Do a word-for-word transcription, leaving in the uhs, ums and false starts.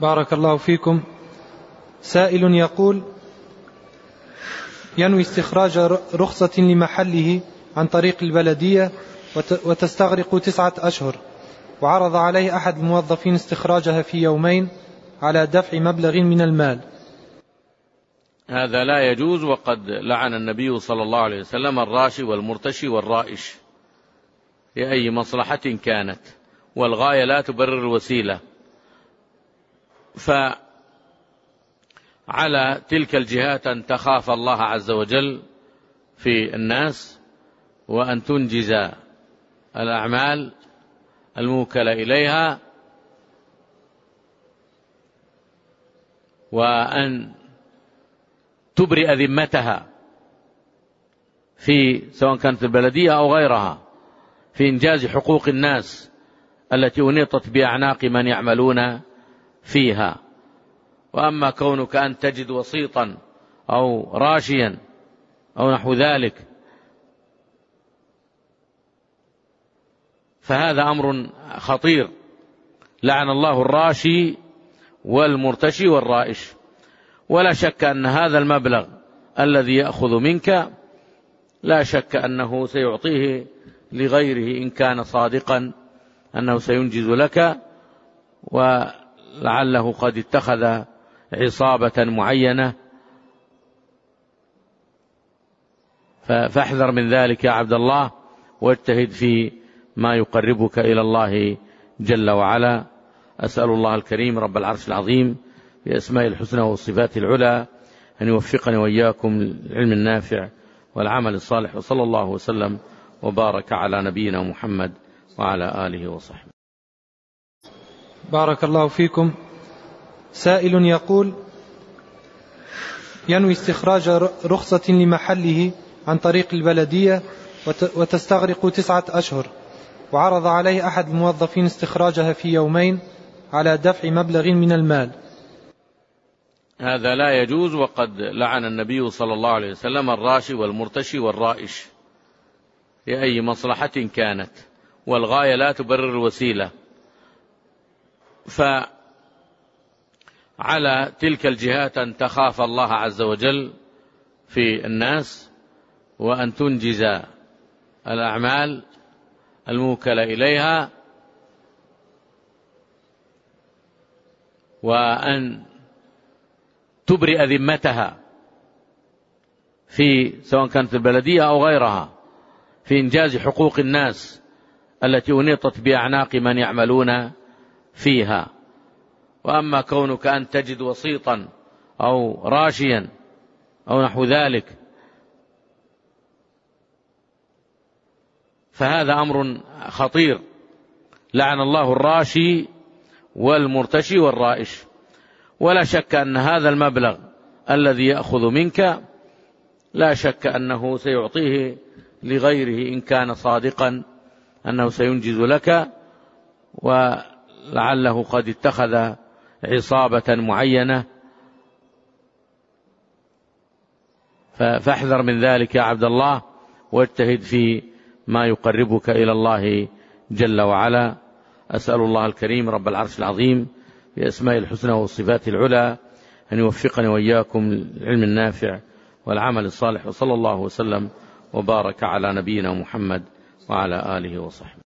بارك الله فيكم. سائل يقول: ينوي استخراج رخصة لمحله عن طريق البلدية وتستغرق تسعة أشهر، وعرض عليه أحد الموظفين استخراجها في يومين على دفع مبلغ من المال. هذا لا يجوز، وقد لعن النبي صلى الله عليه وسلم الراشي والمرتشي والرائش لأي مصلحة كانت، والغاية لا تبرر الوسيلة. فعلى تلك الجهات أن تخاف الله عز وجل في الناس، وأن تنجز الأعمال الموكلة إليها، وأن تبرئ ذمتها في سواء كانت البلدية أو غيرها في إنجاز حقوق الناس التي أنيطت بأعناق من يعملون فيها. وأما كونك أن تجد وسيطا أو راشيا أو نحو ذلك فهذا أمر خطير، لعن الله الراشي والمرتشي والرائش. ولا شك أن هذا المبلغ الذي يأخذ منك لا شك أنه سيعطيه لغيره إن كان صادقا أنه سينجز لك، ولعله قد اتخذ عصابة معينة. فاحذر من ذلك يا عبد الله، واجتهد في ما يقربك إلى الله جل وعلا. أسأل الله الكريم رب العرش العظيم بأسماء الحسنى والصفات العلى أن يوفقني وإياكم للعلم النافع والعمل الصالح، وصلى الله وسلم وبارك على نبينا محمد وعلى آله وصحبه. بارك الله فيكم. سائل يقول: ينوي استخراج رخصة لمحله عن طريق البلدية وتستغرق تسعة أشهر، وعرض عليه أحد الموظفين استخراجها في يومين على دفع مبلغ من المال. هذا لا يجوز، وقد لعن النبي صلى الله عليه وسلم الراشي والمرتشي والرائش لأي مصلحة كانت، والغاية لا تبرر الوسيلة. فعلى تلك الجهات أن تخاف الله عز وجل في الناس، وأن تنجز الأعمال الموكلة إليها، وأن تبرئ ذمتها في سواء كانت البلدية أو غيرها في إنجاز حقوق الناس التي أنيطت بأعناق من يعملون فيها. وأما كونك أن تجد وسيطا أو راشيا أو نحو ذلك فهذا أمر خطير، لعن الله الراشي والمرتشي والرائش. ولا شك أن هذا المبلغ الذي يأخذ منك لا شك أنه سيعطيه لغيره إن كان صادقا أنه سينجز لك، ولعله قد اتخذ عصابة معينة. فاحذر من ذلك يا عبد الله، واجتهد في ما يقربك إلى الله جل وعلا. أسأل الله الكريم رب العرش العظيم بأسماء الحسنى والصفات العلى أن يوفقني وإياكم للعلم النافع والعمل الصالح، وصلى الله وسلم وبارك على نبينا محمد وعلى آله وصحبه.